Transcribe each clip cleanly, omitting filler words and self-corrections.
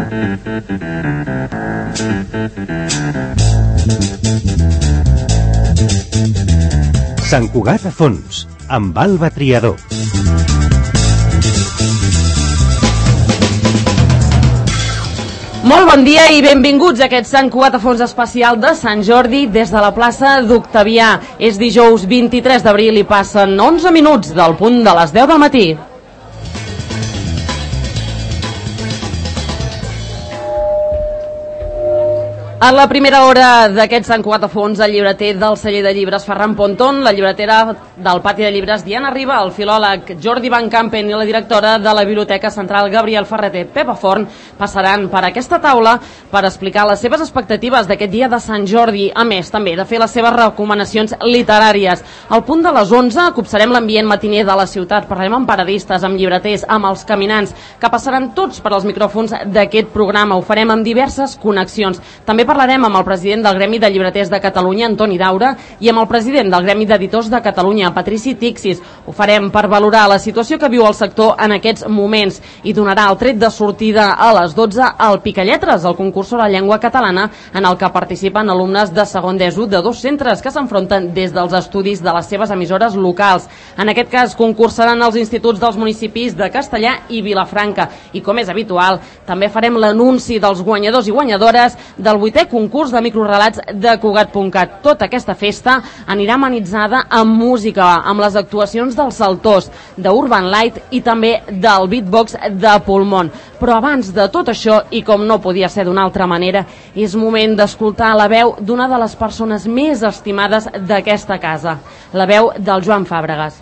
Sant Cugat a fons, amb Alba Triador. Molt bon dia i benvinguts a aquest Sant Cugat a fons especial de Sant Jordi des de la plaça d'Octavià. És dijous 23 d'abril i passen 11 minuts del punt de les 10 del matí. A la primera hora d'aquest Sant Cugat a fons, el llibreter del celler de llibres Ferran Ponton, la llibretera del pati de llibres Diana Riba, el filòleg Jordi Van Campen i la directora de la Biblioteca Central Gabriel Ferreter Pepa Forn passaran per aquesta taula per explicar les seves expectatives d'aquest dia de Sant Jordi, a més també de fer les seves recomanacions literàries. Al punt de les 11 copsarem l'ambient matiner de la ciutat, parlarem amb paradistes, amb llibreters, amb els caminants, que passaran tots per als micròfons d'aquest programa. Ho farem amb diverses connexions. També parlarem amb el president del Gremi de Llibreters de Catalunya, Antoni Daura, i amb el president del Gremi d'Editors de Catalunya, Patrici Tixis. Ho farem per valorar la situació que viu el sector en aquests moments i donarà el tret de sortida a les 12 al Picalletres, el concurs sobre la llengua catalana en el que participen alumnes de segon d'ESO de dos centres que s'enfronten des dels estudis de les seves emissores locals. En aquest cas concursaran els instituts dels municipis de Castellà i Vilafranca i, com és habitual, també farem l'anunci dels guanyadors i guanyadores del 8è concurs de microrelats de Cugat.cat. Tota aquesta festa anirà amenitzada amb música, amb les actuacions dels Saltors, d'Urban Light i també del beatbox de Pulmón. Però abans de tot això, i com no podia ser d'una altra manera, és moment d'escoltar la veu d'una de les persones més estimades d'aquesta casa, la veu del Joan Fàbregas.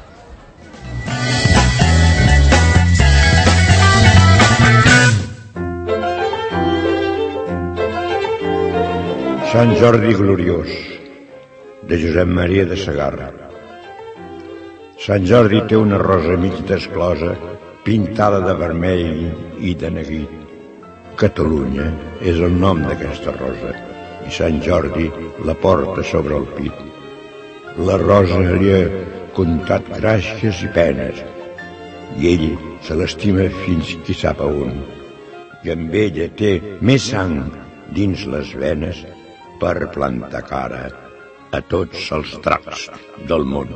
Sant Jordi gloriós, de Josep Maria de Segarra. Sant Jordi té una rosa mig desclosa, pintada de vermell i de neguit. Catalunya és el nom d'aquesta rosa, i Sant Jordi la porta sobre el pit. La rosa li ha contat gràcies i penes, i ell se l'estima fins qui sap a on. I amb ella té més sang dins les venes per plantar cara a tots els dracs del món.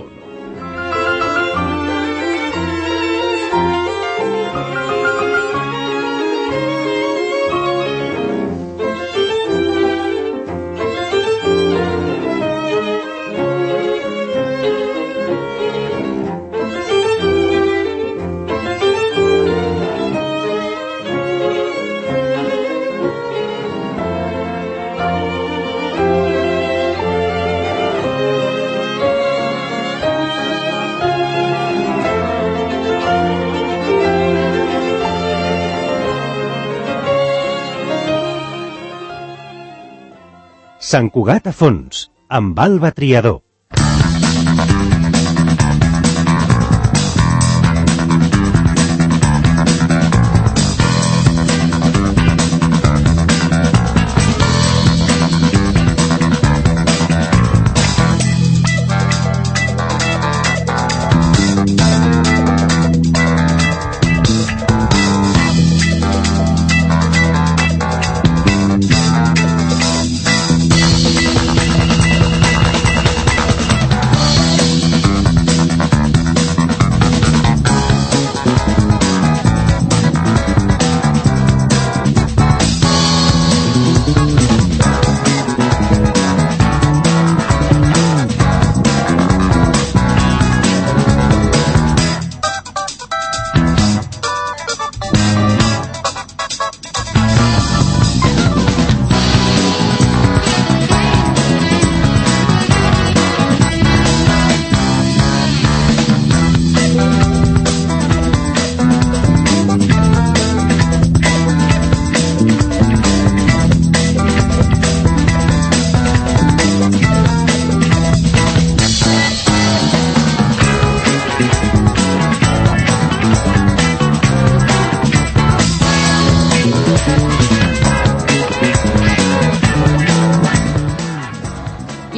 Sant Cugat a fons, amb Alba Triador.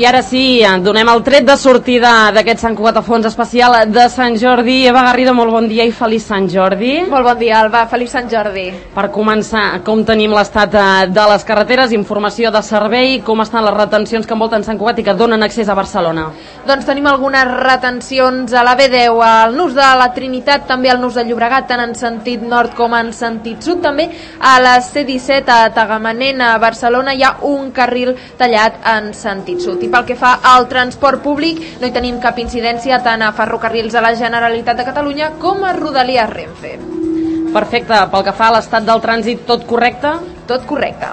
I ara sí, donem el tret de sortida d'aquest Sant Cugat a Fons especial de Sant Jordi. Eva Garrido, molt bon dia i feliç Sant Jordi. Molt bon dia, Alba, feliç Sant Jordi. Per començar, com tenim l'estat de les carreteres, informació de servei, com estan les retencions que envolten Sant Cugat i que donen accés a Barcelona? Doncs tenim algunes retencions a la B10, al nus de la Trinitat, també al nus de Llobregat, tant en sentit nord com en sentit sud. També a la C-17 a Tagamanent, a Barcelona, hi ha un carril tallat en sentit sud. I pel que fa al transport públic, no hi tenim cap incidència tant a ferrocarrils de la Generalitat de Catalunya com a Rodalies Renfe. Perfecte. Pel que fa a l'estat del trànsit, tot correcte? Tot correcte.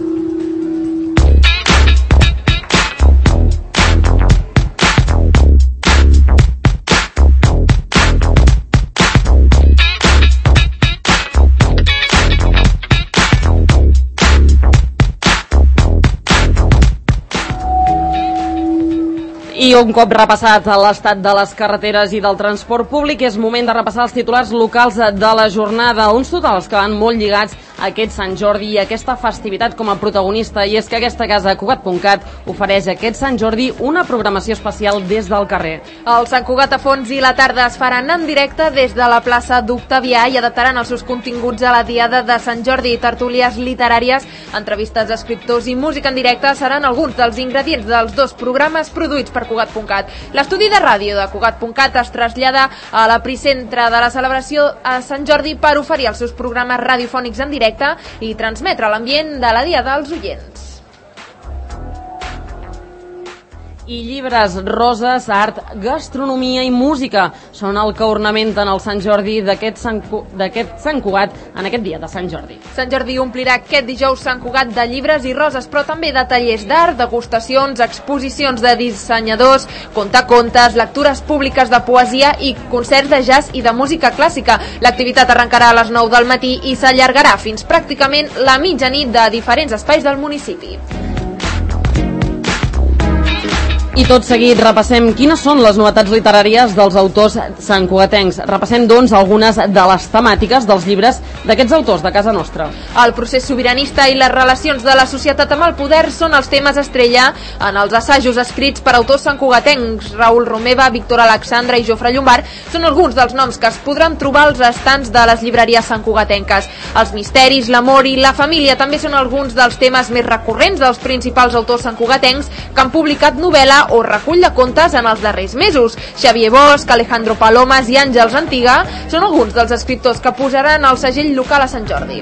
I un cop repassat l'estat de les carreteres i del transport públic, és moment de repassar els titulars locals de la jornada, uns totals que van molt lligats a aquest Sant Jordi i a aquesta festivitat com a protagonista, i és que aquesta casa, Cugat.cat, ofereix a aquest Sant Jordi una programació especial des del carrer. El Sant Cugat a Fons i la tarda es faran en directe des de la plaça d'Octavià i adaptaran els seus continguts a la diada de Sant Jordi. Tertúlies literàries, entrevistes a escriptors i música en directe seran alguns dels ingredients dels dos programes produïts per Cugat.cat. L'estudi de ràdio de Cugat.cat es trasllada a l'epicentre de la celebració a Sant Jordi per oferir els seus programes radiofònics en directe i transmetre l'ambient de la Diada als oients. I llibres, roses, art, gastronomia i música són el que ornamenten el Sant Jordi d'aquest Sant Cugat en aquest dia de Sant Jordi. Sant Jordi omplirà aquest dijous Sant Cugat de llibres i roses, però també de tallers d'art, degustacions, exposicions de dissenyadors, contacontes, lectures públiques de poesia i concerts de jazz i de música clàssica. L'activitat arrencarà a les 9 del matí i s'allargarà fins pràcticament la mitjanit de diferents espais del municipi. I tot seguit repassem quines són les novetats literàries dels autors santcugatencs. Repassem, doncs, algunes de les temàtiques dels llibres d'aquests autors de casa nostra. El procés sobiranista i les relacions de la societat amb el poder són els temes estrella en els assajos escrits per autors santcugatencs. Raül Romeva, Víctor Alexandra i Jofre Llombard són alguns dels noms que es podran trobar als estants de les llibreries santcugatenques. Els misteris, l'amor i la família també són alguns dels temes més recurrents dels principals autors santcugatencs que han publicat novel·la o recull de contes en els darrers mesos. Xavier Bosch, Alejandro Palomas i Àngels Antiga són alguns dels escriptors que posaran el segell local a Sant Jordi.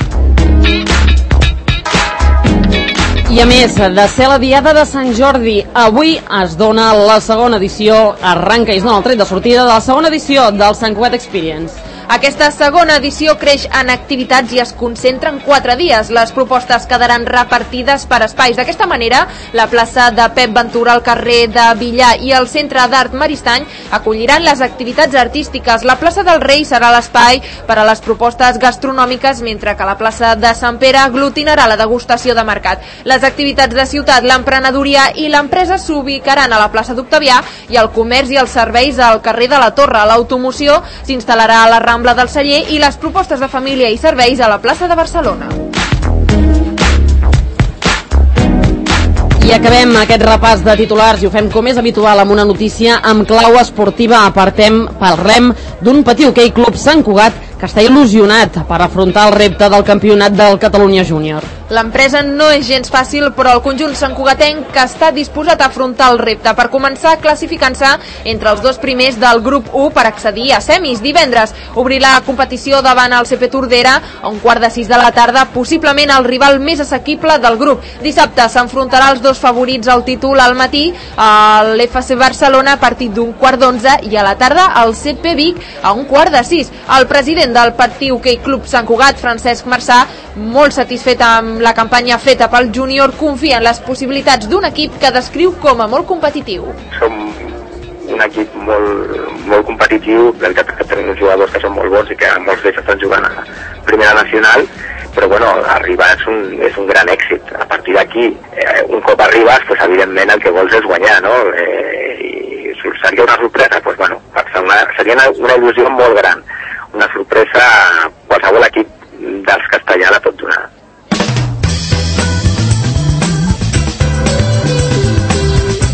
I a més de ser la diada de Sant Jordi, avui es dona la segona edició, arranca i es dona el tret de sortida de la segona edició del Sant Cugat Experience. Aquesta segona edició creix en activitats i es concentra en 4 dies. Les propostes quedaran repartides per espais. D'aquesta manera, la plaça de Pep Ventura, el carrer de Villar i el Centre d'Art Maristany acolliran les activitats artístiques. La plaça del Rei serà l'espai per a les propostes gastronòmiques, mentre que la plaça de Sant Pere aglutinarà la degustació de mercat. Les activitats de ciutat, l'emprenedoria i l'empresa s'ubicaran a la plaça d'Octavià i el comerç i els serveis al carrer de la Torre. L'automoció s'instal·larà a la Rambla del Celler i les propostes de família i serveis a la plaça de Barcelona. I acabem aquest repàs de titulars i ho fem com és habitual amb una notícia amb clau esportiva. Parlem d'un petit hoquei club Sant Cugat que està il·lusionat per afrontar el repte del campionat del Catalunya Júnior. L'empresa no és gens fàcil, però el conjunt santcugatenc que està disposat a afrontar el repte per començar classificant-se entre els 2 primers del grup 1 per accedir a semis. Divendres obrirà la competició davant el CP Tordera a 5:15 de la tarda, possiblement el rival més assequible del grup. Dissabte s'enfrontarà els 2 favorits al títol al matí, l'FC Barcelona a partir d'11:15 i a la tarda el CP Vic a 5:15. El president del Patí Hoquei Club Sant Cugat, Francesc Marçà, molt satisfet amb la campanya feta pel júnior, confia en les possibilitats d'un equip que descriu com a molt competitiu. Som un equip molt competitiu, de veritat que tenim uns jugadors que són molt bons i que molts d'ells estan jugant a primera nacional, però bueno, arribar és un gran èxit. A partir d'aquí, un cop arribes, pues, evidentment el que vols és guanyar, no? I seria una sorpresa, pues, bueno, seria una il·lusió molt gran. Una sorpresa a qualsevol equip dels castellà la pot donar.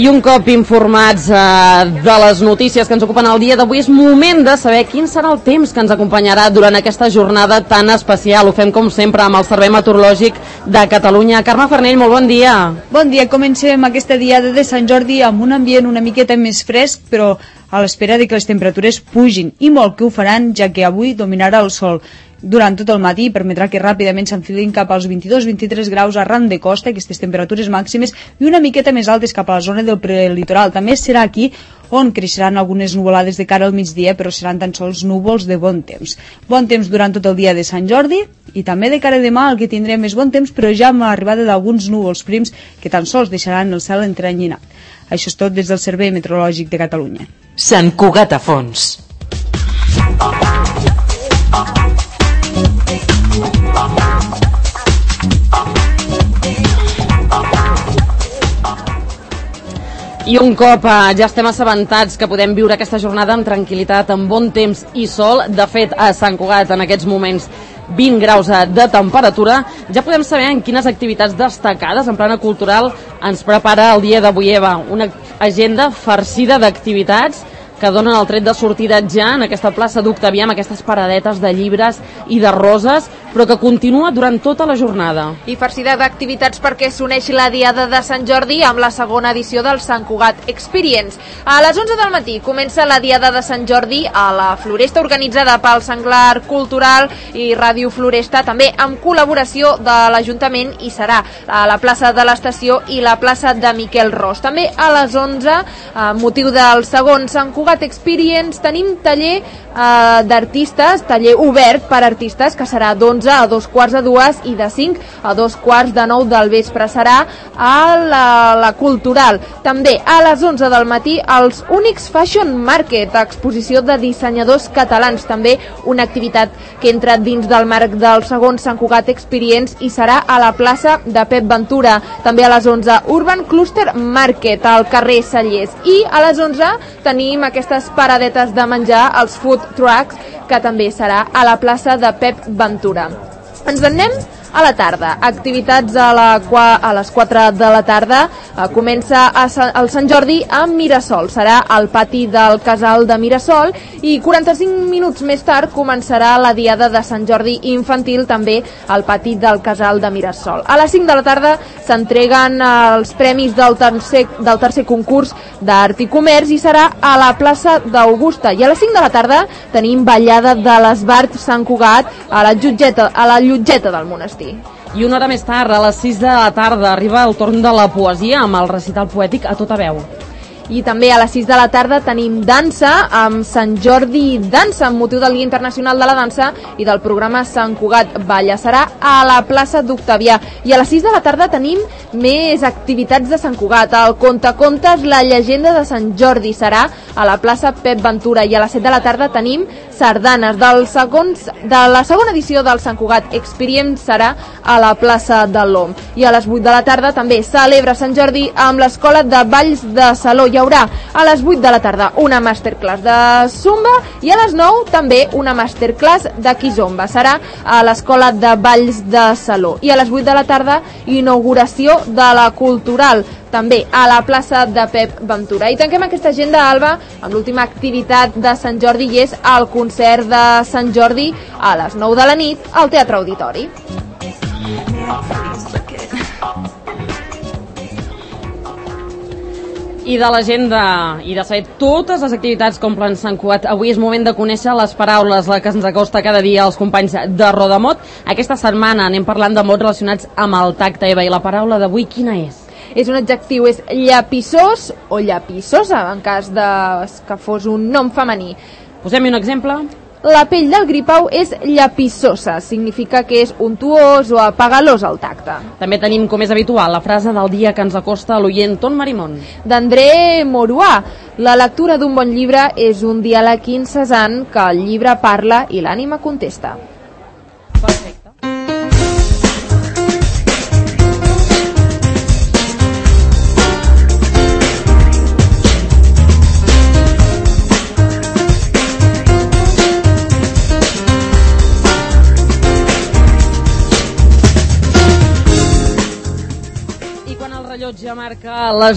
I un cop informats de les notícies que ens ocupen el dia d'avui, és moment de saber quin serà el temps que ens acompanyarà durant aquesta jornada tan especial. Ho fem com sempre amb el Servei Meteorològic de Catalunya. Carme Farnell, molt bon dia. Bon dia, comencem aquesta diada de Sant Jordi amb un ambient una miqueta més fresc, però a l'espera de que les temperatures pugin, i molt que ho faran, ja que avui dominarà el sol durant tot el matí, permetrà que ràpidament s'enfilin cap als 22-23 graus arran de costa, aquestes temperatures màximes, i una miqueta més altes cap a la zona del prelitoral. També serà aquí on creixeran algunes nuvolades de cara al migdia, però seran tan sols núvols de bon temps. Bon temps durant tot el dia de Sant Jordi, i també de cara a demà el que tindrem és bon temps, però ja amb l'arribada d'alguns núvols prims que tan sols deixaran el cel entrenyinat. Això és tot des del Servei Meteorològic de Catalunya. Sant Cugat a Fons. I un cop ja estem assabentats que podem viure aquesta jornada amb tranquil·litat, amb bon temps i sol, de fet a Sant Cugat en aquests moments 20 graus de temperatura, ja podem saber en quines activitats destacades en plana cultural ens prepara el dia d'avui, Eva. Una agenda farcida d'activitats que donen el tret de sortida ja en aquesta plaça d'Octavià, amb aquestes paradetes de llibres i de roses, però que continua durant tota la jornada. I farcida d'activitats perquè s'uneix la Diada de Sant Jordi amb la segona edició del Sant Cugat Experience. A les 11 del matí comença la Diada de Sant Jordi a la Floresta, organitzada pel Senglar Cultural i Ràdio Floresta, també amb col·laboració de l'Ajuntament, i serà a la plaça de l'Estació i la plaça de Miquel Ros. També a les 11, motiu del segon Sant Cugat Experience, tenim taller d'artistes, taller obert per artistes, que serà d'11 a 2:15 i de 5 a 8:45 del vespre. Serà a la Cultural. També a les 11 del matí els Únics Fashion Market, exposició de dissenyadors catalans, també una activitat que entra dins del marc del segon Sant Cugat Experience i serà a la plaça de Pep Ventura. També a les 11 Urban Cluster Market al carrer Cellers, i a les 11 tenim aquestes paradetes de menjar, els food trucks, que també serà a la plaça de Pep Ventura. Ens anem a la tarda. Activitats a les 4 de la tarda. Comença el Sant Jordi a Mirasol. Serà al pati del Casal de Mirasol, i 45 minuts més tard començarà la Diada de Sant Jordi infantil, també al pati del Casal de Mirasol. A les 5 de la tarda s'entreguen els premis del tercer concurs d'Art i Comerç, i serà a la plaça d'Augusta. I a les 5 de la tarda tenim ballada de l'Esbart Sant Cugat a la Llotgeta del monestir. I una hora més tard, a les 6 de la tarda, arriba el torn de la poesia amb el recital poètic a tota veu. I també a les 6 de la tarda tenim dansa amb Sant Jordi Dansa, amb motiu del Dia Internacional de la Dansa i del programa Sant Cugat Balla. Serà a la plaça d'Octavià. I a les 6 de la tarda tenim més activitats de Sant Cugat. El contacontes La llegenda de Sant Jordi serà a la plaça Pep Ventura, i a les 7 de la tarda tenim sardanes de la segona edició del Sant Cugat Experience, serà a la plaça de l'Om. I a les 8 de la tarda també celebra Sant Jordi amb l'Escola de Balls de Saló. Hi haurà a les 8 de la tarda una masterclass de Zumba, i a les 9 també una masterclass de Kizomba. Serà a l'Escola de Balls de Saló. I a les 8 de la tarda inauguració de la Cultural, també a la plaça de Pep Ventura. I tanquem aquesta agenda, Alba, amb l'última activitat de Sant Jordi, i és el concert de Sant Jordi a les 9 de la nit al Teatre Auditori. I de l'agenda i de saber totes les activitats com plan Sant Cugat, avui és moment de conèixer les paraules, la que ens acosta cada dia als companys de Rodamot. Aquesta setmana anem parlant de mots relacionats amb el tacte, Eva, i la paraula d'avui quina és? És un adjectiu, és llapissós o llapissosa, en cas que fos un nom femení. Posem-hi un exemple. La pell del gripau és llapissosa, significa que és untuós o apegalós al tacte. També tenim, com és habitual, la frase del dia que ens acosta a l'oient Ton Marimón. D'André Moruà. La lectura d'un bon llibre és un diàleg incessant que el llibre parla i l'ànima contesta. Perfecte. rellotge Ara marca les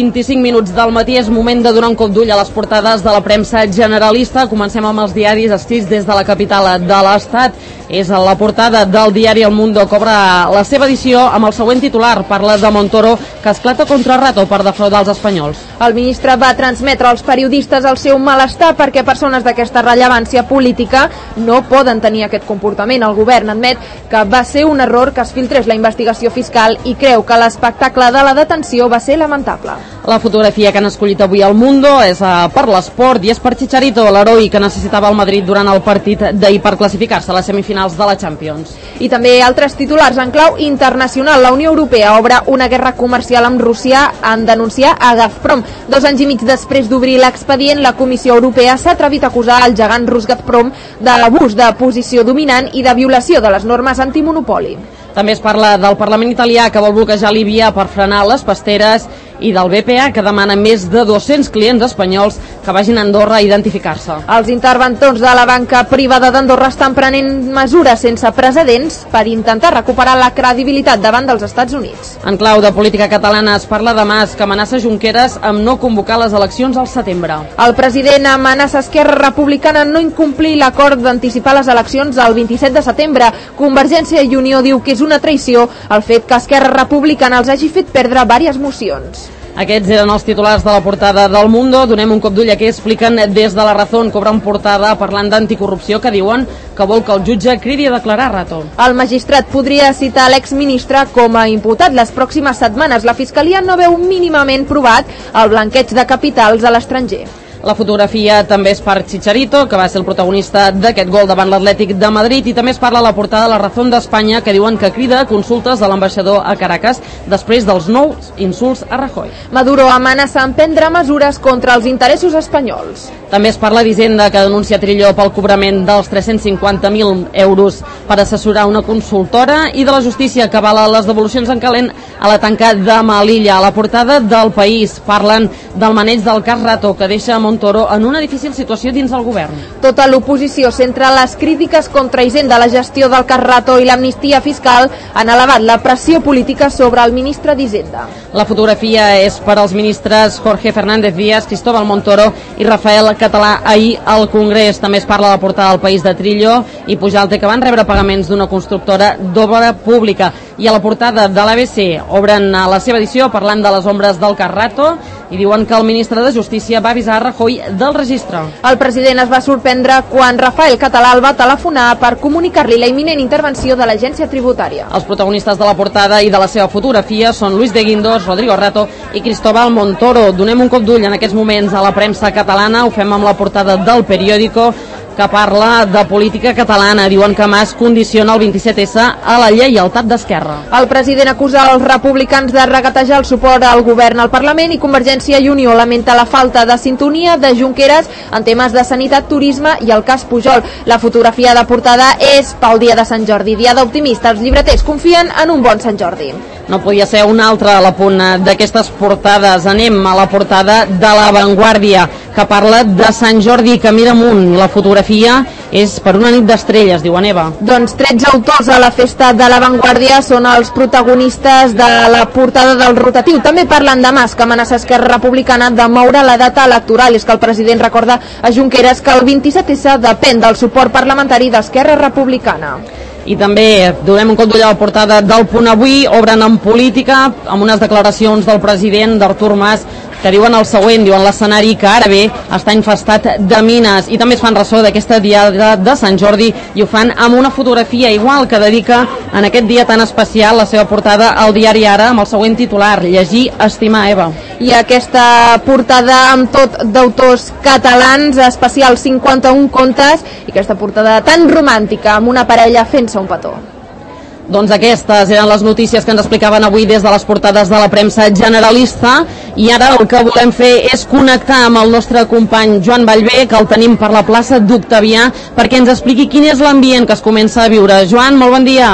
10:25 del matí. És moment de donar un cop d'ull a les portades de la premsa generalista. Comencem amb els diaris escrits des de la capital de l'Estat. És la portada del diari El Mundo. Cobra la seva edició amb el següent titular. Parla de Montoro, que esclata contra Rato per defraudar els espanyols. El ministre va transmetre als periodistes el seu malestar perquè persones d'aquesta rellevància política no poden tenir aquest comportament. El govern admet que va ser un error que es filtrés la investigació fiscal i creu que l'espectacle de la detenció va ser lamentable. La fotografia que han escollit avui al Mundo és per l'esport i és per Chicharito, l'heroi que necessitava el Madrid durant el partit d'ahir per classificar-se a les semifinals de la Champions. I també altres titulars en clau internacional. La Unió Europea obre una guerra comercial amb Rússia en denunciar a Gazprom. 2 anys i mig després d'obrir l'expedient, la Comissió Europea s'ha atrevit a acusar el gegant rus Gazprom de l'abús de posició dominant i de violació de les normes antimonopoli. També es parla del Parlament italià, que vol bloquejar Líbia per frenar les pasteres, i del BPA, que demana més de 200 clients espanyols que vagin a Andorra a identificar-se. Els interventors de la banca privada d'Andorra estan prenent mesures sense precedents per intentar recuperar la credibilitat davant dels Estats Units. En clau de política catalana es parla de Mas, que amenaça Junqueras amb no convocar les eleccions al setembre. El president amenaça Esquerra Republicana no incomplir l'acord d'anticipar les eleccions el 27 de setembre. Convergència i Unió diu que és una traïció el fet que Esquerra Republicana els hagi fet perdre diverses mocions. Aquests eren els titulars de la portada del Mundo. Donem un cop d'ull a què expliquen des de la Razón. Cobren portada parlant d'anticorrupció, que diuen que vol que el jutge cridi a declarar Rato. El magistrat podria citar l'exministre com a imputat les pròximes setmanes. La Fiscalia no veu mínimament provat el blanqueig de capitals a l'estranger. La fotografia també és per Chicharito, que va ser el protagonista d'aquest gol davant l'Atlètic de Madrid, i també es parla a la portada de la Razón d'Espanya, que diuen que crida consultes de l'ambaixador a Caracas després dels nous insults a Rajoy. Maduro amenaça en prendre mesures contra els interessos espanyols. També es parla d'Hisenda, que denuncia Trillo pel cobrament dels 350.000 euros per assessorar una consultora, i de la justícia, que avala les devolucions en calent a la tanca de Melilla. A la portada del País parlen del maneig del cas Rato, que deixa Montoro en una difícil situació dins el govern. Tota l'oposició centra les crítiques contra Hisenda. La gestió del cas Rato i l'amnistia fiscal han elevat la pressió política sobre el ministre d'Hisenda. La fotografia és per als ministres Jorge Fernández Díaz, Cristóbal Montoro i Rafael Català ahir al Congrés. També es parla a la portada del País de Trillo i Pujalt, que van rebre pagaments d'una constructora d'obra pública. I a la portada de l'ABC obren la seva edició parlant de les ombres del cas Rato i diuen que el ministre de Justícia va avisar a Rajoy del registre. El president es va sorprendre quan Rafael Català el va telefonar per comunicar-li la imminent intervenció de l'agència tributària. Els protagonistes de la portada i de la seva fotografia són Luis de Guindos, Rodrigo Rato i Cristóbal Montoro. Donem un cop d'ull en aquests moments a la premsa catalana. Ho fem amb la portada del Periódico, que parla de política catalana. Diuen que Mas condiciona el 27S a la lleialtat d'Esquerra. El president acusa els republicans de regatejar el suport al govern al Parlament i Convergència i Unió lamenta la falta de sintonia de Junqueras en temes de sanitat, turisme i el cas Pujol. La fotografia de portada és pel dia de Sant Jordi, dia d'optimista. Els llibreters confien en un bon Sant Jordi. No podia ser una altra a la punt d'aquestes portades. Anem a la portada de La Vanguardia, que parla de Sant Jordi, que mira amunt. La fotografia és per una nit d'estrelles, diuen Eva. Doncs 13 autors a la festa de La Vanguardia són els protagonistes de la portada del rotatiu. També parlen de Mas, que amenaça Esquerra Republicana de moure la data electoral. És que el president recorda a Junqueras que el 27S depèn del suport parlamentari d'Esquerra Republicana. I també donem un cop d'ull a la portada del Punt Avui. Obren en política amb unes declaracions del president d'Artur Mas, que diuen el següent, diuen l'escenari que ara ve està infestat de mines, i també es fan ressò d'aquesta diada de Sant Jordi i ho fan amb una fotografia igual, que dedica en aquest dia tan especial la seva portada al diari Ara amb el següent titular: llegir, estimar, Eva. I aquesta portada amb tot d'autors catalans, especial 51 contes, i aquesta portada tan romàntica amb una parella fent-se un petó. Doncs aquestes eren les notícies que ens explicaven avui des de les portades de la premsa generalista, i ara el que volem fer és connectar amb el nostre company Joan Vallvé, que el tenim per la plaça d'Octavià, perquè ens expliqui quin és l'ambient que es comença a viure. Joan, molt bon dia.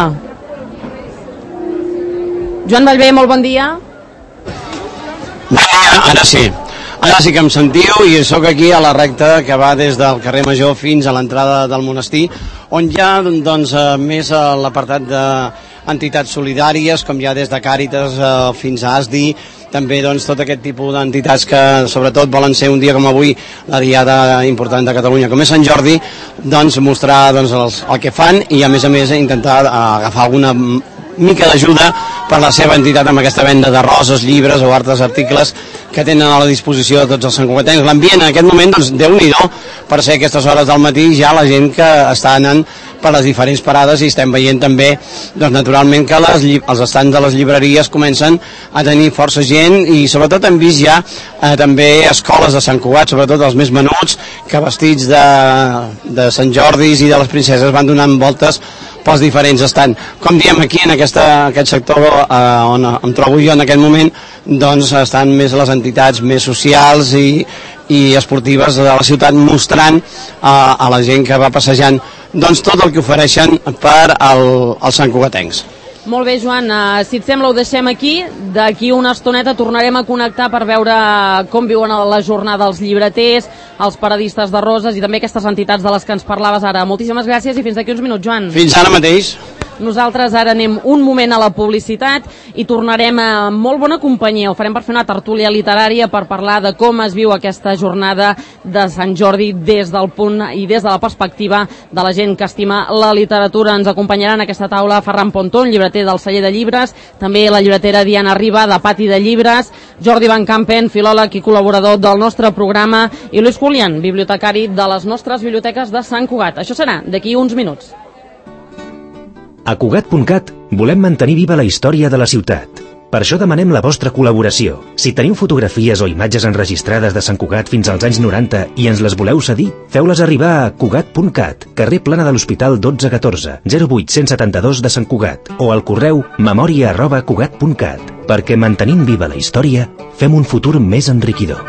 Joan Vallvé, molt bon dia. Ara sí. Ara sí que em sentiu, i sóc aquí a la recta que va des del carrer Major fins a l'entrada del monestir, on hi ha doncs, més l'apartat entitats solidàries, com ja des de Càritas fins a ASDI, també doncs, tot aquest tipus d'entitats que sobretot volen ser un dia com avui la diada important de Catalunya com és Sant Jordi, doncs mostrar doncs, el que fan i a més intentar agafar alguna mica d'ajuda per la seva entitat amb aquesta venda de roses, llibres o altres articles que tenen a la disposició de tots els santcugatencs. L'ambient en aquest moment, doncs, Déu-n'hi-do, per ser aquestes hores del matí ja la gent que està anant per les diferents parades i estem veient també, doncs, naturalment, que els estants de les llibreries comencen a tenir força gent i sobretot hem vist ja també escoles de Sant Cugat, sobretot els més menuts, que vestits de Sant Jordis i de les princeses van donant voltes pels diferents estant. Com diem aquí en aquest sector on em trobo jo en aquest moment, doncs estan més les entitats més socials i esportives de la ciutat mostrant a la gent que va passejant doncs tot el que ofereixen per als santcugatencs. Molt bé, Joan, si et sembla ho deixem aquí. D'aquí una estoneta tornarem a connectar per veure com viuen la jornada els llibreters, els paradistes de roses i també aquestes entitats de les que ens parlaves ara. Moltíssimes gràcies i fins d'aquí uns minuts, Joan. Fins ara mateix. Nosaltres ara anem un moment a la publicitat i tornarem a molt bona companyia. Ho farem per fer una tertúlia literària per parlar de com es viu aquesta jornada de Sant Jordi des del punt i des de la perspectiva de la gent que estima la literatura. Ens acompanyaran a aquesta taula Ferran Pontón, llibreter del Celler de Llibres, també la llibretera Diana Riba, de Pati de Llibres, Jordi Van Campen, filòleg i col·laborador del nostre programa, i Luis Julián, bibliotecari de les nostres biblioteques de Sant Cugat. Això serà d'aquí uns minuts. A Cugat.cat volem mantenir viva la història de la ciutat. Per això demanem la vostra col·laboració. Si teniu fotografies o imatges enregistrades de Sant Cugat fins als anys 90 i ens les voleu cedir, feu-les arribar a Cugat.cat, carrer Plana de l'Hospital 1214, 08172 de Sant Cugat, o al correu memoria@cugat.cat, perquè mantenint viva la història, fem un futur més enriquidor.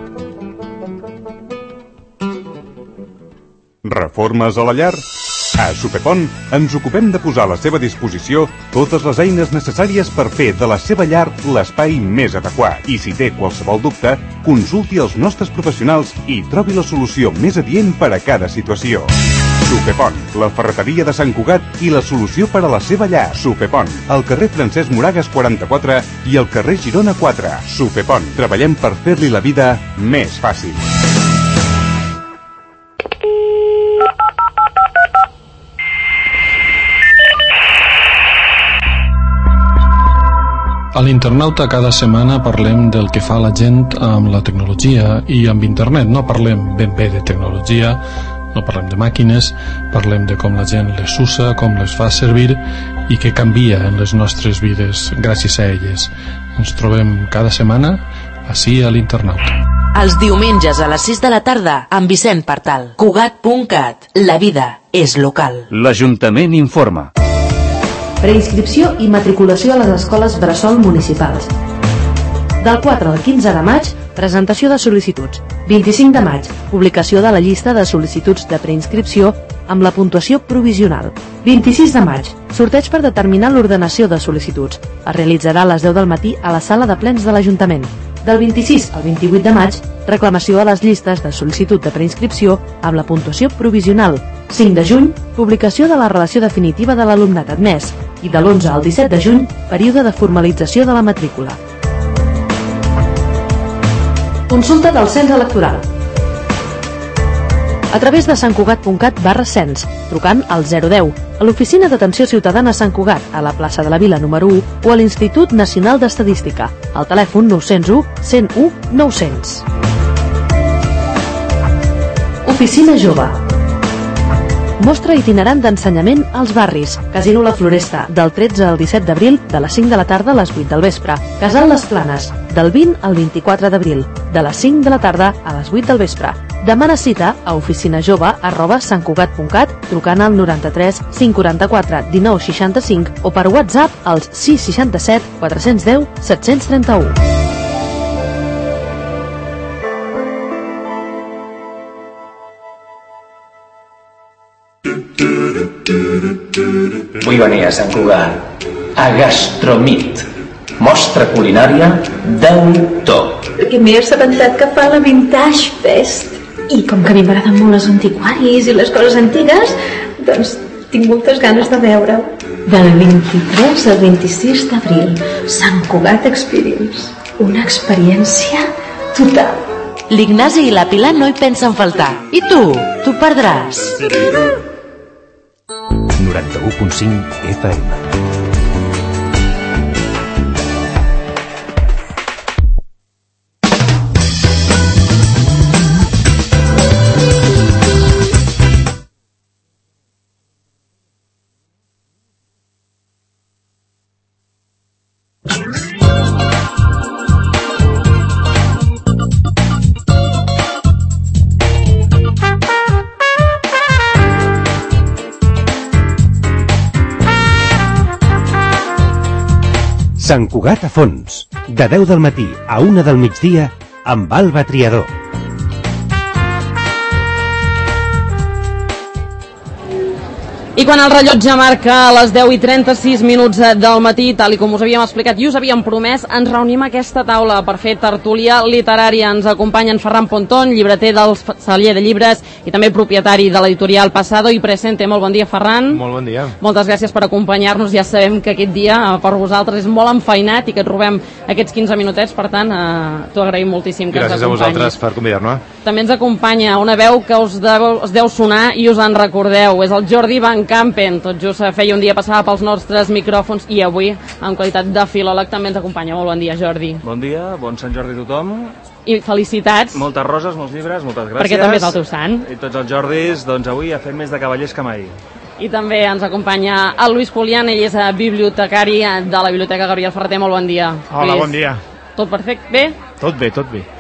Reformes a la llar? A Supepont ens ocupem de posar a la seva disposició totes les eines necessàries per fer de la seva llar l'espai més adequat. I si té qualsevol dubte, consulti els nostres professionals i trobi la solució més adient per a cada situació. Supepont, la ferreteria de Sant Cugat i la solució per a la seva llar. Supepont, al carrer Francesc Moragas 44 i al carrer Girona 4. Supepont, treballem per fer-li la vida més fàcil. A l'Internauta cada setmana parlem del que fa la gent amb la tecnologia i amb internet. No parlem ben bé de tecnologia, no parlem de màquines, parlem de com la gent les usa, com les fa servir i què canvia en les nostres vides gràcies a elles. Ens trobem cada setmana ací a l'Internauta. Els diumenges a les 6 de la tarda amb Vicent Partal. Cugat.cat. La vida és local. L'Ajuntament informa. Preinscripció i matriculació a les escoles bressol municipals. Del 4 al 15 de maig, presentació de sol·licituds. 25 de maig, publicació de la llista de sol·licituds de preinscripció amb la puntuació provisional. 26 de maig, sorteig per determinar l'ordenació de sol·licituds. Es realitzarà a les 10 del matí a la sala de plens de l'Ajuntament. Del 26 al 28 de maig, reclamació a les llistes de sol·licitud de preinscripció amb la puntuació provisional. 5 de juny, publicació de la relació definitiva de l'alumnat admès. I de l'11 al 17 de juny, període de formalització de la matrícula. Consulta del cens electoral. A través de santcugat.cat/cens, trucant al 010, a l'Oficina d'Atenció Ciutadana Sant Cugat, a la plaça de la Vila número 1, o a l'Institut Nacional d'Estadística, al telèfon 901 101 900. Oficina Jove. Mostra itinerant d'ensenyament als barris. Casino La Floresta, del 13 al 17 d'abril, de les 5 de la tarda a les 8 del vespre. Casal Les Planes, del 20 al 24 d'abril, de les 5 de la tarda a les 8 del vespre. Demana cita a oficinajove@santcugat.cat trucant al 93 544 1965 o per WhatsApp als 667 410 731. Vull venir a Sant Cugat, a Gastromit, mostra culinària d'autor. Perquè m'he assabentat que fa la Vintage Fest. I com que a mi m'agraden molt els antiquaris i les coses antigues, doncs tinc moltes ganes de veure-ho. Del 23 al 26 d'abril, Sant Cugat Experience. Una experiència total. L'Ignasi i la Pilar no hi pensen faltar. I tu? T'ho perdràs. 91.5 FM. Sant Cugat a fons, de 10 del matí a 1 del migdia, amb Alba Triador. I quan el rellotge marca a les 10:36 del matí, tal i com us havíem explicat i us havíem promès, ens reunim a aquesta taula per fer tertúlia literària. Ens acompanya en Ferran Pontón, llibreter del celler de llibres i també propietari de l'editorial Pasado i Presente. Molt bon dia, Ferran. Molt bon dia. Moltes gràcies per acompanyar-nos. Ja sabem que aquest dia per vosaltres és molt enfeinat i que et robem aquests 15 minutets, per tant, t'ho agraïm moltíssim que ens acompanyis. Gràcies a vosaltres per convidar-me. També ens acompanya una veu que us deu sonar i us en recordeu. És el Jordi Van Campen. Tot just feia un dia passava pels nostres micròfons i avui, en qualitat de filòleg, també ens acompanya. Molt bon dia, Jordi. Bon dia, bon Sant Jordi a tothom. I felicitats. Moltes roses, molts llibres, moltes gràcies. Perquè també és el teu sant. I tots els Jordis, doncs avui ha fet més de cavallers que mai. I també ens acompanya el Lluís Julián, ell és bibliotecari de la Biblioteca Gabriel Ferrater. Molt bon dia. Hola, Lluís. bon dia. Tot perfecte? Bé? Tot bé, tot bé.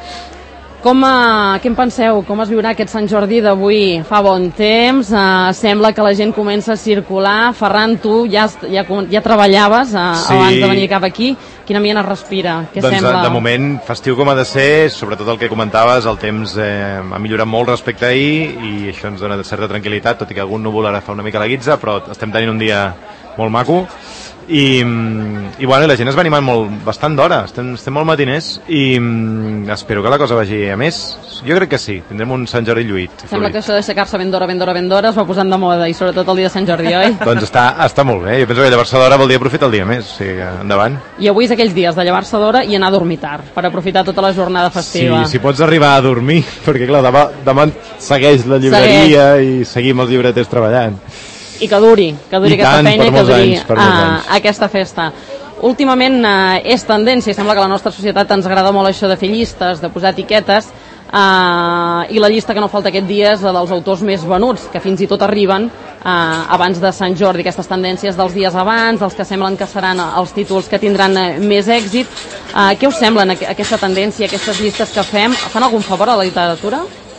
Què en penseu? Com es viurà aquest Sant Jordi d'avui? Fa bon temps, sembla que la gent comença a circular. Ferran, tu ja treballaves abans de venir cap aquí. Quin ambient es respira? Què doncs sembla? De moment, festiu com ha de ser, sobretot el que comentaves, el temps ha millorat molt respecte a ahir i això ens dona certa tranquil·litat, tot i que algun núvol ara fa una mica la guitza, però estem tenint un dia molt maco. I bueno, la gent es va animant bastant d'hora, estem molt matiners i espero que la cosa vagi a més. Jo crec que sí, tindrem un Sant Jordi lluït. Sembla que això d'aixecar-se ben d'hora es va posant de moda i sobretot el dia de Sant Jordi, oi? Doncs està molt bé, jo penso que llevar-se d'hora vol dir aprofitar el dia més, o sigui, endavant. I avui és aquells dies de llevar-se d'hora i anar a dormir tard per aprofitar tota la jornada festiva. Sí, si pots arribar a dormir, perquè clar, demà segueix la llibreria i seguim els llibreters treballant. I que duri aquesta feina i que duri anys. Aquesta festa. Últimament és tendència, sembla que a la nostra societat ens agrada molt això de fer llistes, de posar etiquetes, i la llista que no falta aquest dia és la dels autors més venuts, que fins i tot arriben abans de Sant Jordi, aquestes tendències dels dies abans, dels que semblen que seran els títols que tindran més èxit. Què us semblen aquesta tendència, aquestes llistes que fem? Fan algun favor a la literatura?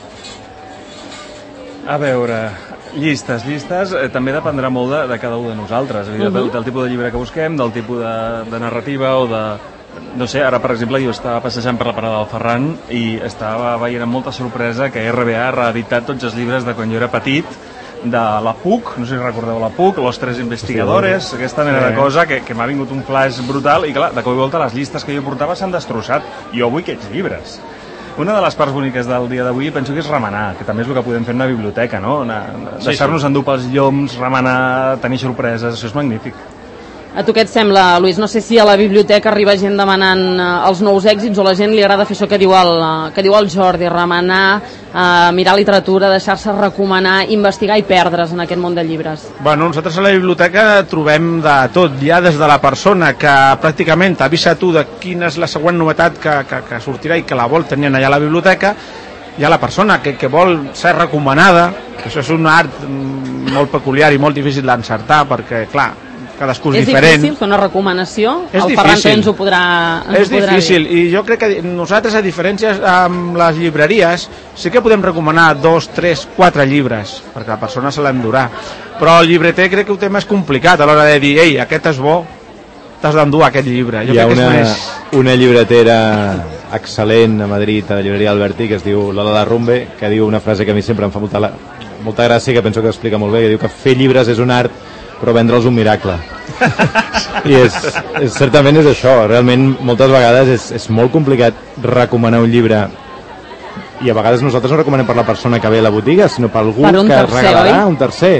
A veure, llistes, també dependrà molt de cada un de nosaltres, del tipus de llibre que busquem, del tipus de narrativa o de... No sé, ara per exemple jo estava passejant per la parada del Ferran i estava veient amb molta sorpresa que RBA ha reeditat tots els llibres de quan jo era petit, de la PUC, no sé si recordeu la PUC, Los Tres Investigadores, aquesta mena de cosa que m'ha vingut un flash brutal i clar, de cop i volta les llistes que jo portava s'han destrossat. Jo vull aquests llibres. Una de les parts boniques del dia d'avui penso que és remenar, que també és el que podem fer en una biblioteca, no? Deixar-nos endur pels lloms, remenar, tenir sorpreses, això és magnífic. A tu què et sembla, Lluís? No sé si a la biblioteca arriba gent demanant els nous èxits o a la gent li agrada fer això que diu el Jordi, remenar, mirar literatura, deixar-se recomanar, investigar i perdre's en aquest món de llibres. Bueno, nosaltres a la biblioteca trobem de tot, ja des de la persona que pràcticament t'avisa tu de quina és la següent novetat que sortirà i que la vol tenir allà a la biblioteca, hi ha la persona que vol ser recomanada, que això és un art molt peculiar i molt difícil d'encertar perquè, clar, cadascú és diferent. És difícil fer una recomanació? És el Ferran ens ho podrà és difícil dir. I jo crec que nosaltres, a diferència amb les llibreries, sí que podem recomanar 2, 3, 4 llibres perquè la persona se l'endurà, però el llibreter crec que ho té més complicat a l'hora de dir ei, aquest és bo, t'has d'endur aquest llibre. Jo Hi ha una llibretera excel·lent a Madrid, a la llibreria Alberti, que es diu Lola de Rumbe, que diu una frase que a mi sempre em fa molta gràcia, que penso que explica molt bé, que diu que fer llibres és un art però vendre'ls un miracle. I certament és això, realment moltes vegades és molt complicat recomanar un llibre i a vegades nosaltres no recomanem per la persona que ve a la botiga, sinó per algú que regalarà un tercer.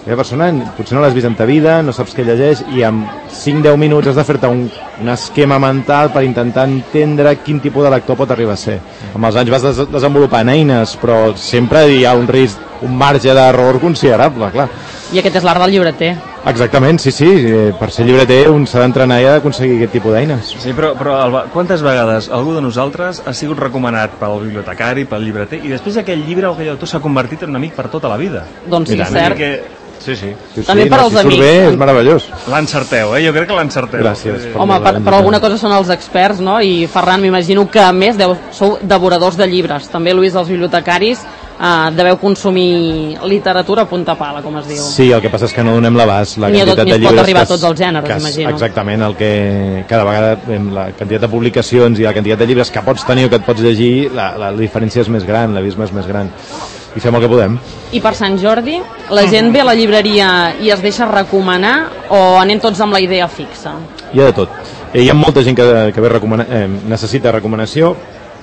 Aquella persona potser no l'has vist en ta vida, no saps què llegeix, i en 5-10 minuts has de fer-te un esquema mental per intentar entendre quin tipus de lector pot arribar a ser. Amb els anys vas desenvolupant eines, però sempre hi ha un risc, un marge d'error considerable, clar. I aquest és l'art del llibreter. Exactament, sí, per ser llibreter un s'ha d'entrenar i ha d'aconseguir aquest tipus d'eines. Sí, però Alba, quantes vegades algú de nosaltres ha sigut recomanat pel bibliotecari, pel llibreter, i després aquell llibre o aquell autor s'ha convertit en un amic per tota la vida? Doncs sí, cert. Sí. També per als amics. És meravellós. L'encerteu, jo crec que l'encerteu. Gràcies. Home, per alguna cosa són els experts, no? I Ferran, m'imagino que a més sou devoradors de llibres. També, Lluís, els bibliotecaris deveu consumir literatura a punta pala, com es diu. Sí, el que passa és que no donem l'abast. La quantitat de llibres pot arribar a tots els gèneres, imagino. Exactament, el que cada vegada la quantitat de publicacions i la quantitat de llibres que pots tenir o que et pots llegir, la diferència és més gran, l'abisme és més gran. I fem el que podem. I per Sant Jordi, la gent ve a la llibreria i es deixa recomanar o anem tots amb la idea fixa? Hi ha de tot. Hi ha molta gent que ve necessita recomanació,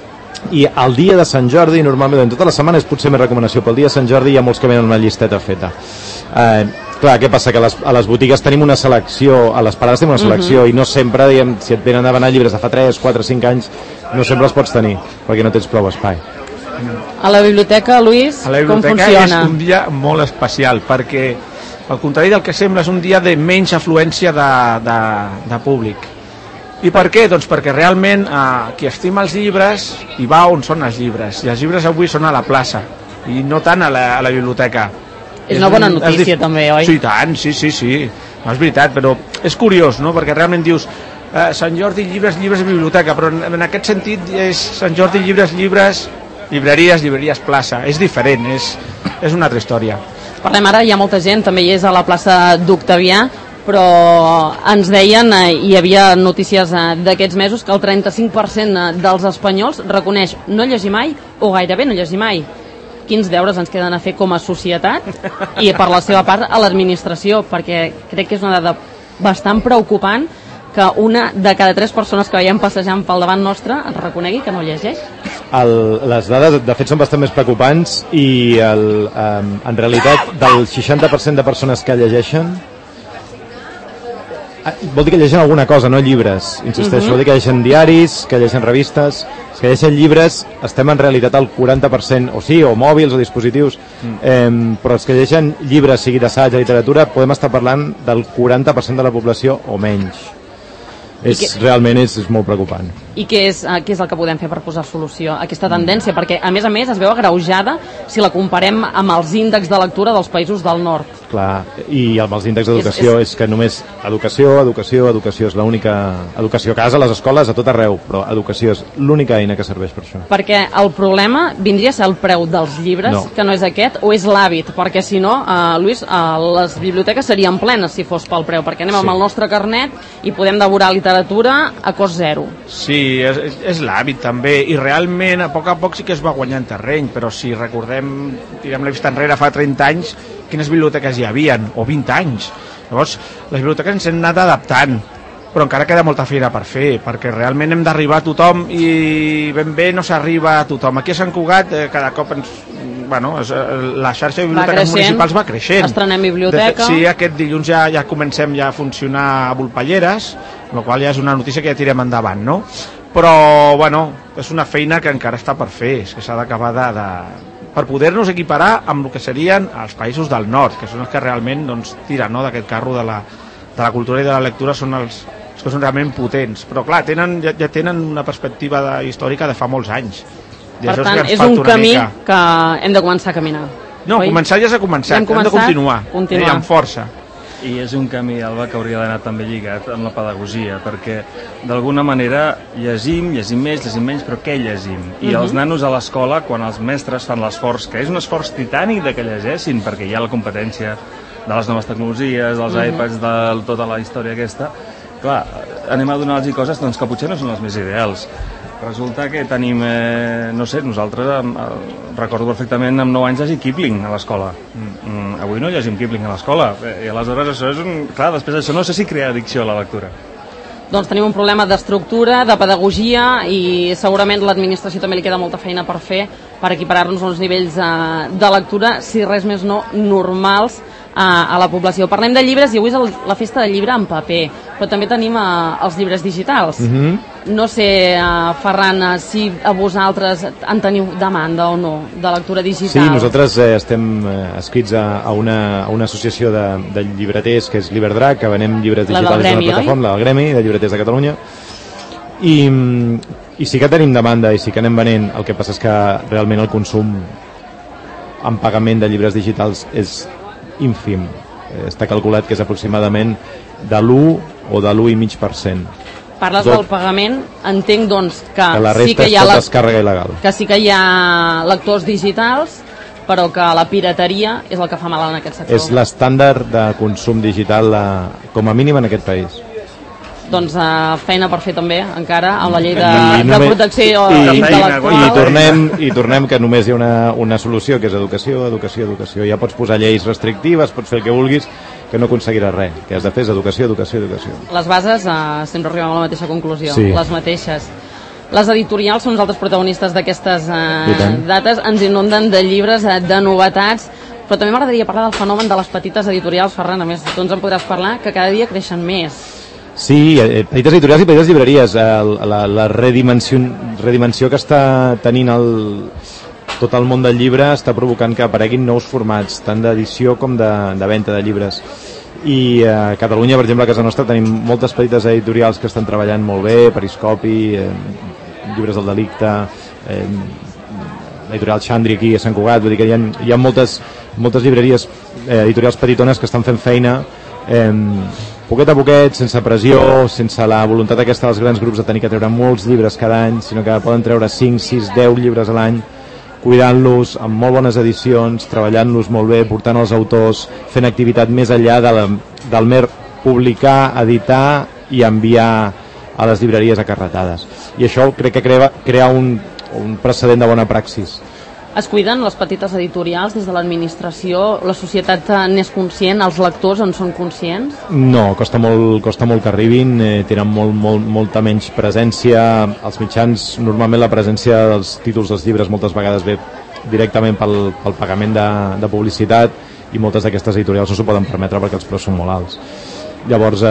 i el dia de Sant Jordi, normalment en tota la setmana és potser més recomanació, però el dia de Sant Jordi hi ha molts que venen una llisteta feta. Clar, què passa? Que a les botigues tenim una selecció, a les parades tenim una selecció, i no sempre, diguem, si et venen a demanar llibres de fa 3, 4, 5 anys, no sempre els pots tenir, perquè no tens prou espai. A la biblioteca, Lluís, com funciona? A la biblioteca és un dia molt especial, perquè al contrari del que sembla és un dia de menys afluència de públic. I per què? Doncs perquè realment qui estima els llibres hi va on són els llibres, i els llibres avui són a la plaça i no tant a la biblioteca. És una bona notícia també, oi? Sí, tant, sí, no, és veritat, però és curiós, no? Perquè realment dius Sant Jordi, llibres, biblioteca, però en aquest sentit és Sant Jordi, llibres, llibreries, plaça. És diferent, és una altra història. Parlem ara, hi ha molta gent, també hi és a la plaça d'Octavià, però ens deien, hi havia notícies d'aquests mesos, que el 35% dels espanyols reconeix no llegir mai o gairebé no llegir mai. Quins deures ens queden a fer com a societat i per la seva part a l'administració, perquè crec que és una dada bastant preocupant que una de cada 3 persones que veiem passejant pel davant nostre ens reconegui que no llegeix. Les dades de fet són bastant més preocupants i en realitat del 60% de persones que llegeixen vol dir que llegeixen alguna cosa, no llibres, insisteixo, vol dir que llegeixen diaris, que llegeixen revistes, que llegeixen llibres, estem en realitat al 40%, o mòbils o dispositius, però els que llegeixen llibres, sigui d'assaig, de literatura, podem estar parlant del 40% de la població o menys. Realment és molt preocupant. I què és el que podem fer per posar solució a aquesta tendència? Perquè a més es veu agreujada si la comparem amb els índexs de lectura dels països del nord. Clar, i amb els índexs d'educació és que només educació és l'única... Educació a casa, a les escoles, a tot arreu, però educació és l'única eina que serveix per això. Perquè el problema vindria a ser el preu dels llibres, que no és aquest, o és l'hàbit? Perquè si no, Lluís, les biblioteques serien plenes si fos pel preu, perquè anem amb el nostre carnet i podem devorar literatura a cost zero. Sí, és l'hàbit també, i realment a poc sí que es va guanyant terreny, però si recordem, tirem la vista enrere fa 30 anys, quines biblioteques hi havien, o 20 anys. Llavors, les biblioteques ens hem anat adaptant, però encara queda molta feina per fer, perquè realment hem d'arribar a tothom i ben bé no s'arriba a tothom. Aquí a Sant Cugat cada cop la xarxa de biblioteques municipals va creixent. Estrenem biblioteca. Sí, aquest dilluns ja comencem a funcionar a Volpelleres, la qual ja és una notícia que ja tirem endavant, no? Però, és una feina que encara està per fer, és que s'ha d'acabar per poder-nos equiparar amb el que serien els països del nord, que són els que realment tiren d'aquest carro de la cultura i de la lectura, són els que són realment potents. Però clar, ja tenen una perspectiva històrica de fa molts anys. Per tant, és un camí que hem de començar a caminar. No, començar ja s'ha començat, hem de continuar. Amb força. I és un camí, Alba, que hauria d'anar també lligat amb la pedagogia, perquè d'alguna manera llegim més, llegim menys, però què llegim? I els nanos a l'escola, quan els mestres fan l'esforç, que és un esforç titànic de que llegeixin, perquè hi ha la competència de les noves tecnologies, dels iPads, de tota la història aquesta, clar, anem a donar-los coses que potser no són les més ideals. Resulta que tenim, nosaltres recordo perfectament amb 9 anys llegir Kipling a l'escola. Avui no llegim Kipling a l'escola, i aleshores això és clar, després això no sé si crea addicció a la lectura. Doncs tenim un problema d'estructura, de pedagogia, i segurament l'administració també li queda molta feina per fer per equiparar-nos a uns nivells de lectura, si res més no, normals a la població. Parlem de llibres i avui és la festa del llibre en paper, però també tenim els llibres digitals. No sé, Ferran, si a vosaltres en teniu demanda o no de lectura digital. Sí, nosaltres estem escrits a una associació de llibreters que és Lliberdrac, que venem llibres digitals de la plataforma, la del Gremi de Llibreters de Catalunya, i sí que tenim demanda i sí que anem venent. El que passa és que realment el consum en pagament de llibres digitals és ínfim. Està calculat que és aproximadament de l'1 o de l'1,5%. Parles del pagament, entenc doncs que la resta sí que és tot descàrrega il·legal. Que sí que hi ha lectors digitals, però que la pirateria és el que fa mal en aquest sector. És l'estàndard de consum digital com a mínim en aquest país. Doncs feina per fer també encara amb la llei de protecció intel·lectual. I tornem que només hi ha una solució, que és educació. Ja pots posar lleis restrictives, pots fer el que vulguis, que no aconseguiràs res. El que has de fer és educació. Les bases sempre arribem a la mateixa conclusió, les mateixes. Les editorials són els altres protagonistes d'aquestes dates, ens inunden de llibres, de novetats, però també m'agradaria parlar del fenomen de les petites editorials, Ferran, a més tu ens en podràs parlar, que cada dia creixen més. Sí, petites editorials i petites llibreries. La redimensió que està tenint tot el món del llibre està provocant que apareguin nous formats, tant d'edició com de venda de llibres. I a Catalunya, per exemple, a casa nostra tenim moltes petites editorials que estan treballant molt bé, Periscopi, Llibres del Delicte, l'editorial Xandri aquí a Sant Cugat. Vull dir que hi ha moltes llibreries editorials petitones que estan fent feina poquet a poquet, sense pressió, sense la voluntat aquesta dels grans grups de tenir que treure molts llibres cada any, sinó que poden treure 5, 6, 10 llibres a l'any, cuidant-los amb molt bones edicions, treballant-los molt bé, portant els autors, fent activitat més enllà del mer publicar, editar i enviar a les llibreries acarretades. I això crec que crea un precedent de bona praxis. Es cuiden les petites editorials des de l'administració? La societat n'és conscient? Els lectors en són conscients? No, costa molt que arribin, tenen molta menys presència. Els mitjans, normalment la presència dels títols dels llibres moltes vegades ve directament pel pagament de publicitat, i moltes d'aquestes editorials no s'ho poden permetre perquè els preus són molt alts. Llavors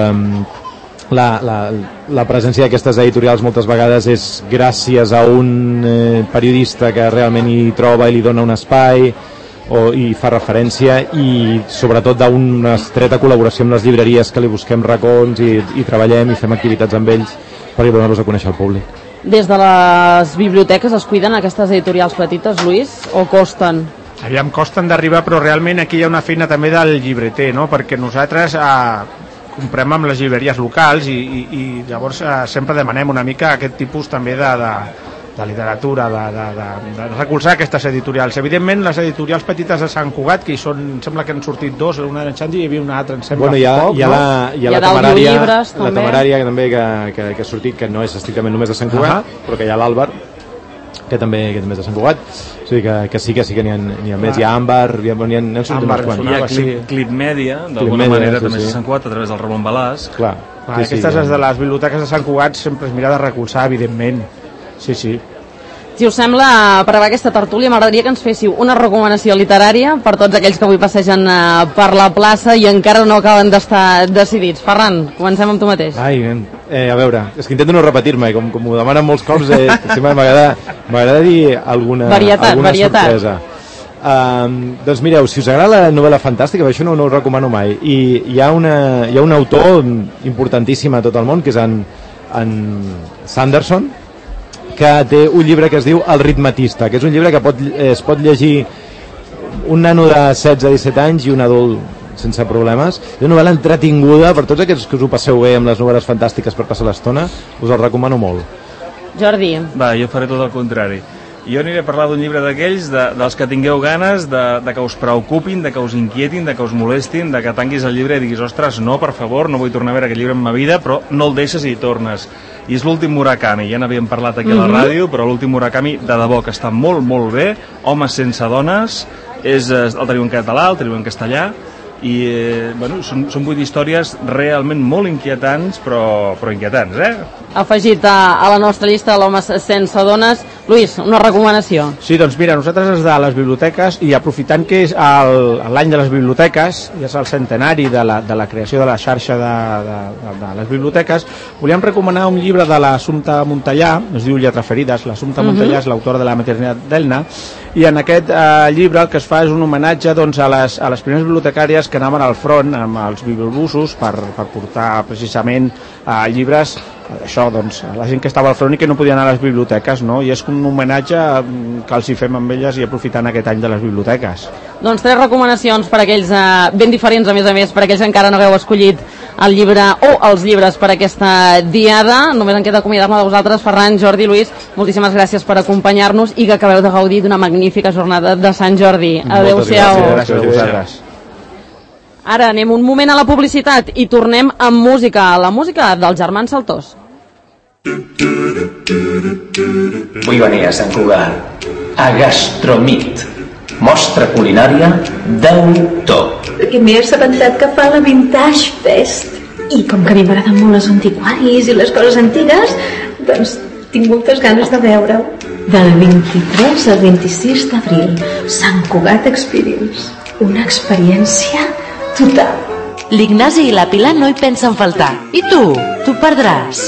la presència d'aquestes editorials moltes vegades és gràcies a un periodista que realment hi troba i li dona un espai i fa referència, i sobretot d'una estreta col·laboració amb les llibreries, que li busquem racons i treballem i fem activitats amb ells per donar-los a conèixer al públic. Des de les biblioteques es cuiden aquestes editorials petites, Lluís, o costen? Aviam, costen d'arribar, però realment aquí hi ha una feina també del llibreter, no? Perquè nosaltres comprem amb les llibreries locals i llavors sempre demanem una mica aquest tipus també de literatura, de recolzar aquestes editorials. Evidentment, les editorials petites de Sant Cugat, que hi són, sembla que han sortit dos, una de Xandri i hi havia una altra, em sembla poc, no? Hi ha la Temerària també que ha sortit, que no és estrictament només de Sant Cugat, però que hi ha l'Àlvar, que també és de Sant Cugat. O sigui que sí que n'hi ha més. Hi ha Àmbar, n'hi ha sortit uns quants. Hi ha Clip Media, d'alguna manera també és de Sant Cugat, a través del Ramon Balàs. Aquestes de les biblioteques de Sant Cugat sempre es mira de recolzar, evidentment. Sí. Si us sembla, per acabar aquesta tertúlia, m'agradaria que ens féssiu una recomanació literària per tots aquells que avui passegen per la plaça i encara no acaben d'estar decidits. Ferran, comencem amb tu mateix. A veure, és que intento no repetir-me, com ho demanen molts cops, sempre m'agrada dir alguna sorpresa. Doncs mireu, si us agrada la novel·la fantàstica, això no ho recomano mai, i hi ha un autor importantíssim a tot el món, que és en Sanderson, que té un llibre que es diu El ritmatista, que és un llibre que es pot llegir un nano de 16-17 anys i un adult sense problemes. És una novel·la entretinguda per tots aquells que us ho passeu bé amb les novel·les fantàstiques per passar l'estona, us el recomano molt. Jordi. Jo faré tot el contrari. Jo aniré a parlar d'un llibre d'aquells, dels que tingueu ganes, de que us preocupin, de que us inquietin, de que us molestin, de que tanquis el llibre i diguis, ostres, no, per favor, no vull tornar a veure aquest llibre en ma vida, però no el deixes i hi tornes. I és l'últim Murakami, ja n'havíem parlat aquí a la ràdio, però l'últim Murakami de debò que està molt, molt bé. Homes sense dones, el teniu en català, el teniu en castellà, i són 8 històries realment molt inquietants, però inquietants, Afegit a la nostra llista l'Homes sense dones, Lluís, una recomanació. Sí, doncs mira, nosaltres des de les biblioteques, i aprofitant que és l'any de les biblioteques, i és el centenari de la creació de la xarxa de les biblioteques, volíem recomanar un llibre de l'Assumpta Montellà, es diu Lletra Ferides. L'Assumpta Montellà és l'autora de La maternitat d'Elna, i en aquest llibre el que es fa és un homenatge doncs, a les primeres bibliotecàries que anaven al front amb els bibliobusos per portar precisament llibres, això, doncs, a la gent que estava al front i que no podia anar a les biblioteques, no? I és un homenatge que els hi fem amb elles i aprofitant aquest any de les biblioteques. Doncs 3 recomanacions per aquells ben diferents, a més, per aquells que encara no hagueu escollit el llibre o els llibres per aquesta diada. Només em queda acomiadar-me de vosaltres, Ferran, Jordi, Lluís, moltíssimes gràcies per acompanyar-nos i que acabeu de gaudir d'una magnífica jornada de Sant Jordi. Adéu-siau. Gràcies a vosaltres. Ara anem un moment a la publicitat i tornem amb música, la música dels germans Saltós. Vull venir a Sant Cugat, a Gastromit, mostra culinària d'autor. Perquè m'he assabentat que fa la Vintage Fest. I com que a mi m'agraden molt els antiquaris i les coses antigues, doncs tinc moltes ganes de veure-ho. Del 23 al 26 d'abril, Sant Cugat Experience. Una experiència total. L'Ignasi i la Pilar no hi pensen faltar. I tu? Tu perdràs.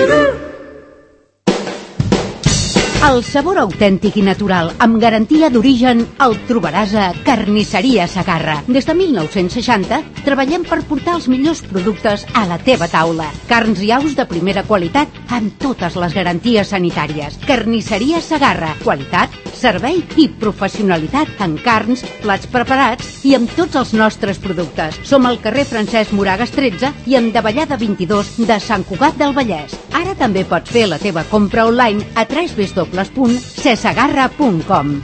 El sabor autèntic i natural, amb garantia d'origen, el trobaràs a Carnisseria Segarra. Des de 1960 treballem per portar els millors productes a la teva taula. Carns i aus de primera qualitat amb totes les garanties sanitàries. Carnisseria Segarra. Qualitat, servei i professionalitat en carns, plats preparats i amb tots els nostres productes. Som al carrer Francesc Moragas 13 i en Davallada 22 de Sant Cugat del Vallès. Ara també pots fer la teva compra online a www.cesegarra.com.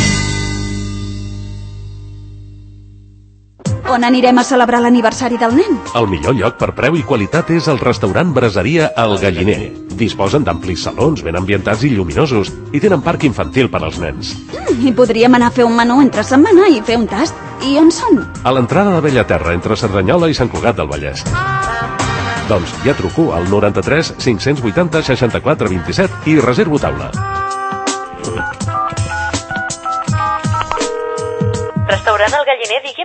On anirem a celebrar l'aniversari del nen? El millor lloc per preu i qualitat és el restaurant Braseria El Galliner. Disposen d'amplis salons ben ambientats i lluminosos i tenen parc infantil per als nens. I podríem anar a fer un menú entre setmana i fer un tast. I on són? A l'entrada de Bellaterra, entre Cerdanyola i Sant Cugat del Vallès. Doncs ja truco al 93 580 64 27 i reservo taula. Restaurant El Galliner, digui'm?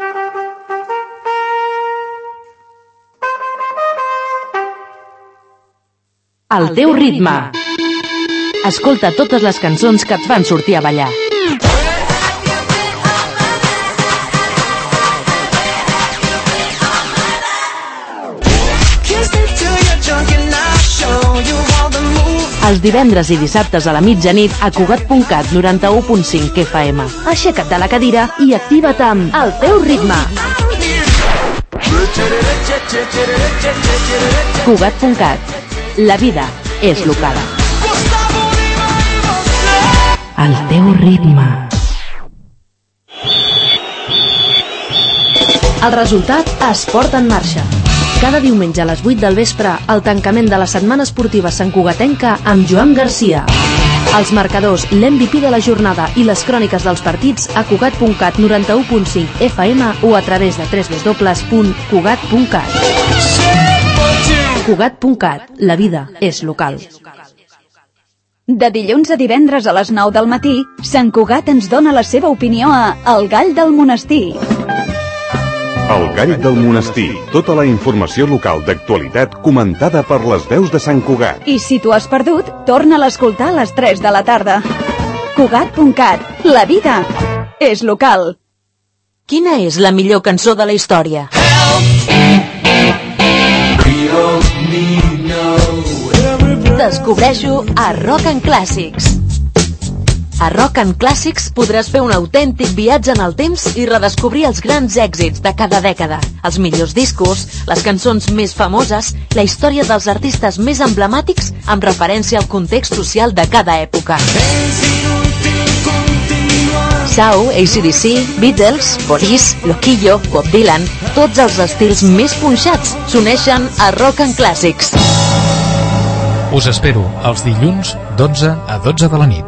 Al teu ritme. Escolta totes les cançons que et fan sortir a ballar. Els divendres i dissabtes a la mitjanit a Cugat.cat 91.5 FM. Aixeca't de la cadira i activa't amb El teu ritme. Cugat.cat. La vida és local. El teu ritme. El resultat es porta en marxa. Cada diumenge a les 8 del vespre, el tancament de la setmana esportiva santcugatenca amb Joan Garcia. Els marcadors, l'MVP de la jornada i les cròniques dels partits a Cugat.cat 91.5 FM o a través de www.cugat.cat. Cugat.cat. La vida és local. De dilluns a divendres a les 9 del matí, Sant Cugat ens dona la seva opinió a El Gall del Monestir. El Gall del Monestir. Tota la informació local d'actualitat comentada per les veus de Sant Cugat. I si t'ho has perdut, torna-la a escoltar a les 3 de la tarda. Cugat.cat. La vida és local. Quina és la millor cançó de la història? Descobreixo a Rock and Classics. A Rock and Classics podràs fer un autèntic viatge en el temps i redescobrir els grans èxits de cada dècada, els millors discos, les cançons més famoses, la història dels artistes més emblemàtics amb referència al context social de cada època. Sau, AC/DC, Beatles, Police, Loquillo, Bob Dylan, tots els estils més punxats s'uneixen a Rock and Classics. Us espero els dilluns d'11 a 12 de la nit.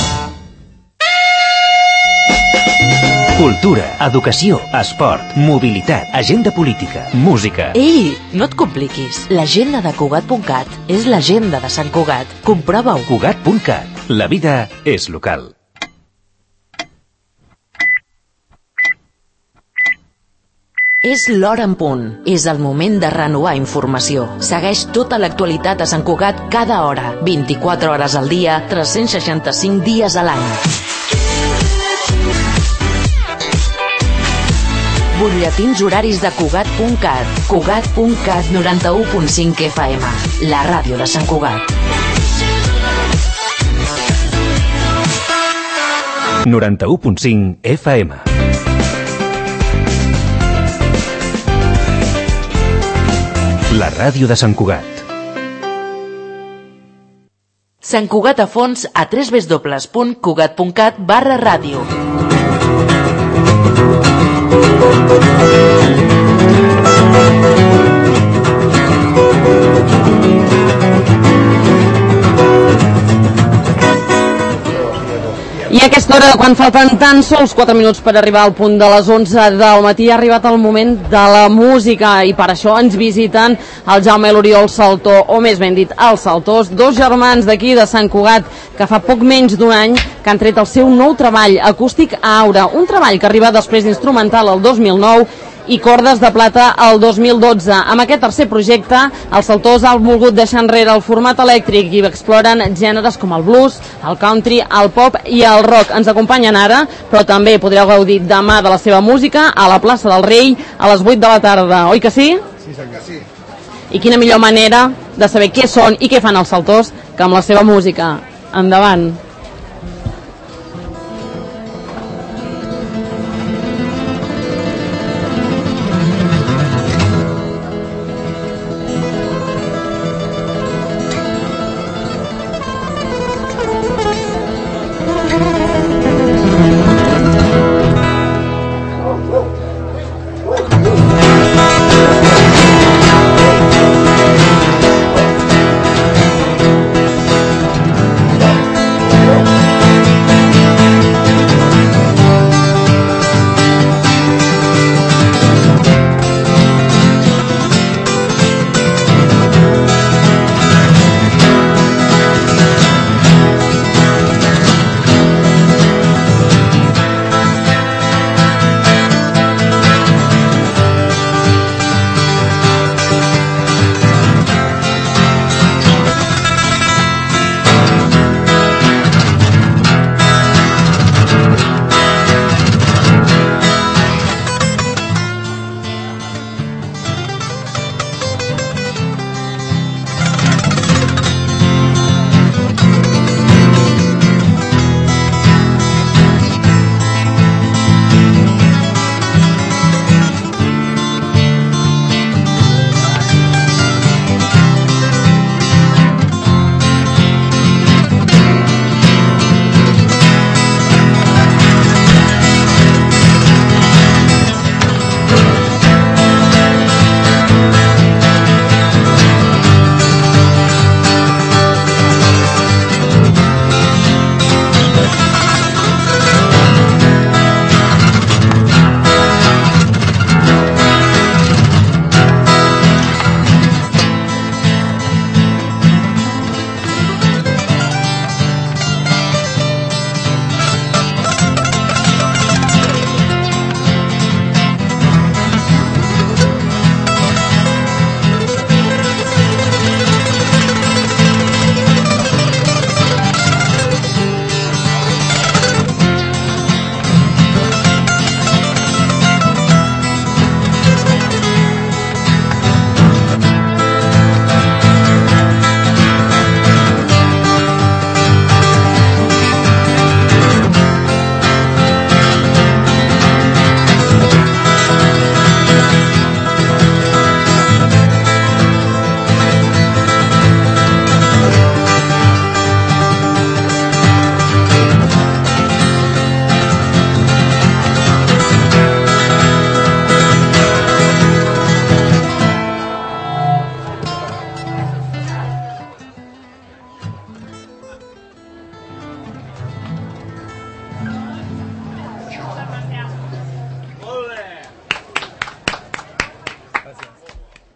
Cultura, educació, esport, mobilitat, agenda política, música... Ei, no et compliquis. L'agenda de Cugat.cat és l'agenda de Sant Cugat. Comprova-ho. Cugat.cat. La vida és local. És l'hora en punt. És el moment de renovar informació. Segueix tota l'actualitat a Sant Cugat cada hora. 24 hores al dia, 365 dies a l'any. Butlletins horaris de Cugat.cat. Cugat.cat 91.5 FM. La ràdio de Sant Cugat. 91.5 FM. La ràdio de Sant Cugat. Sant Cugat a fons a www.cugat.cat/ràdio. I a aquesta hora, quan falten tan sols 4 minuts per arribar al punt de les 11 del matí, ha arribat el moment de la música i per això ens visiten el Jaume i l'Oriol Saltó, o més ben dit, els Saltós, dos germans d'aquí de Sant Cugat que fa poc menys d'un any que han tret el seu nou treball acústic Aura, un treball que arriba després d'instrumental el 2009 i Cordes de Plata el 2012. Amb aquest tercer projecte, els Saltós han volgut deixar enrere el format elèctric i exploren gèneres com el blues, el country, el pop i el rock. Ens acompanyen ara, però també podreu gaudir demà de la seva música a la plaça del Rei a les 8 de la tarda. Oi que sí? Sí, que sí. I quina millor manera de saber què són i què fan els Saltós que amb la seva música. Endavant.